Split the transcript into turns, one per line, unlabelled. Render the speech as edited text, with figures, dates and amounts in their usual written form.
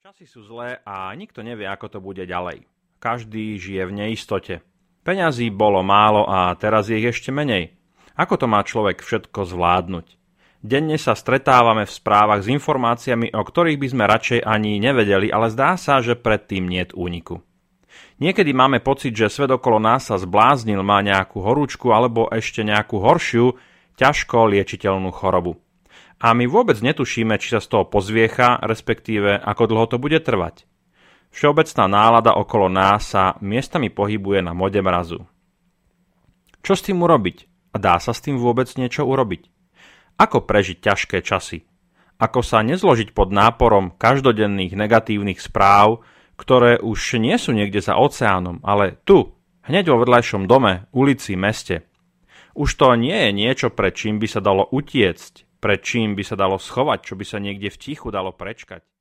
Časy sú zlé a nikto nevie, ako to bude ďalej. Každý žije v neistote. Peňazí bolo málo a teraz je ich ešte menej. Ako to má človek všetko zvládnuť? Denne sa stretávame v správach s informáciami, o ktorých by sme radšej ani nevedeli, ale zdá sa, že predtým niet úniku. Niekedy máme pocit, že svet okolo nás sa zbláznil, má nejakú horúčku alebo ešte nejakú horšiu, ťažko liečiteľnú chorobu. A my vôbec netušíme, či sa z toho pozviecha, respektíve ako dlho to bude trvať. Všeobecná nálada okolo nás sa miestami pohybuje na mode mrazu. Čo s tým urobiť? A dá sa s tým vôbec niečo urobiť? Ako prežiť ťažké časy? Ako sa nezložiť pod náporom každodenných negatívnych správ, ktoré už nie sú niekde za oceánom, ale tu, hneď vo vedľajšom dome, ulici, meste. Už to nie je niečo, pred čím by sa dalo utiecť, pred čím by sa dalo schovať, čo by sa niekde v tichu dalo prečkať.